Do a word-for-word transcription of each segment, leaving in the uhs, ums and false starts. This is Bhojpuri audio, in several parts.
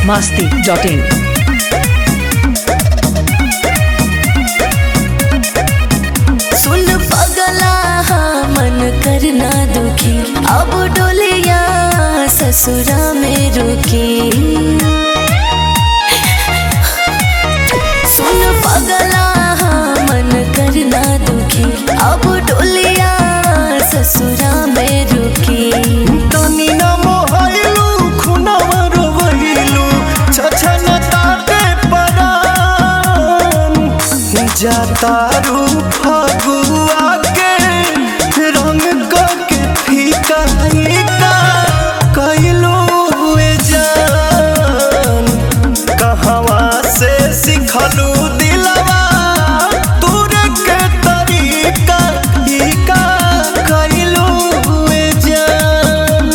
masti dot in. सुन पगला मन करना दुखी, अब डोलिया ससुरा में रुकी। सुन पगला मन करना दुखी, अब डोलिया ससुरा में रुकी। तनी न मोहलू खुनवा रोवैलू छछन ताते परान जातारू फगुआ के रंग के फीका फीका कैलू हुए जान कहवा से सिखलू दिलवा तोरे के तरीका फीका कैलू हुए जान।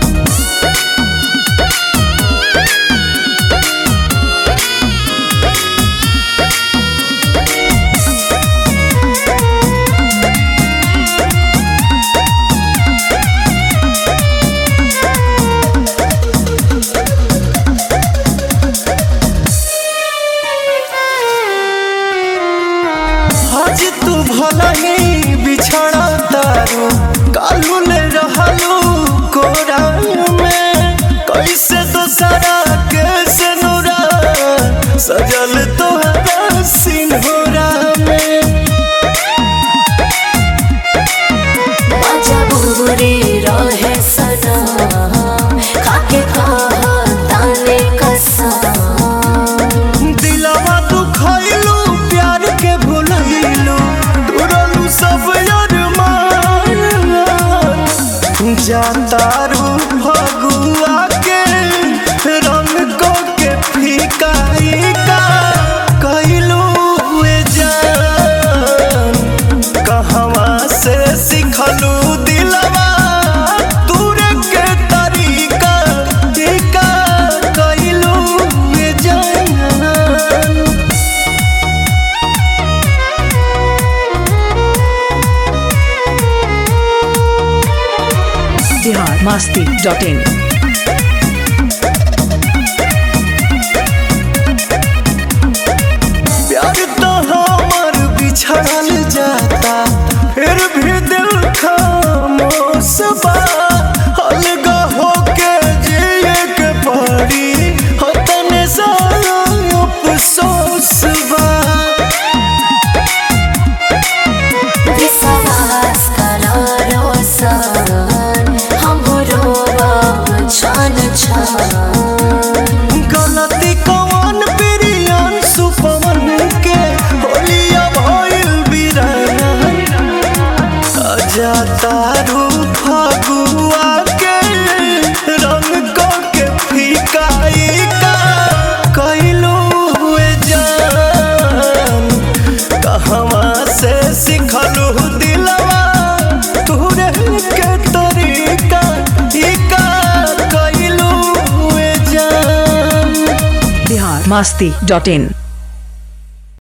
आज तू भला ही बिछड़ा तारू कालू ले रहलू कोरा में कैसे दोसरा कैसे नूरा सजल तोहरा सिंहोरा में। बाजा बुरे रहे सदा खाके कहा ताने कसा। दिलवा तू खैलू प्यार के भुलैलू तुरलू सब अरमान जातारू फगुआ के रंग को के फीका फीका कैलू हुए जान कहवा से सिखलू दिलवा तूरे के तरीका फीका कैलू हुए जान। Bihar masti dot in. प्यार तो हमर बिछड़ल जाता फिर भी दिल खामोश बा अलगा होके जिए के पड़ी हतने सारा अफसोस बा। विश्वास करा रोशन हमरो छान छान। गलती कौन बिरियान सुपवन के होलिया भइल बिराना जातारू फगुआ के रंग को के फीका फीका कैलू हुए जान कहवा से सिखलू दिलवा तोरे के तरीका फीका कैलू हुए जान। Bihar masti dot in.